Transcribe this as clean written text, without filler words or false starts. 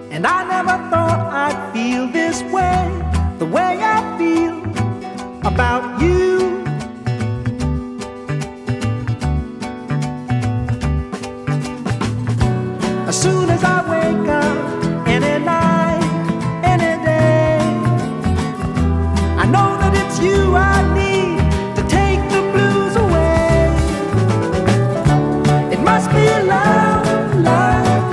And I never thought I'd feel this way, the way I feel about you. As soon as I wake up, any night, any day, I know that it's you I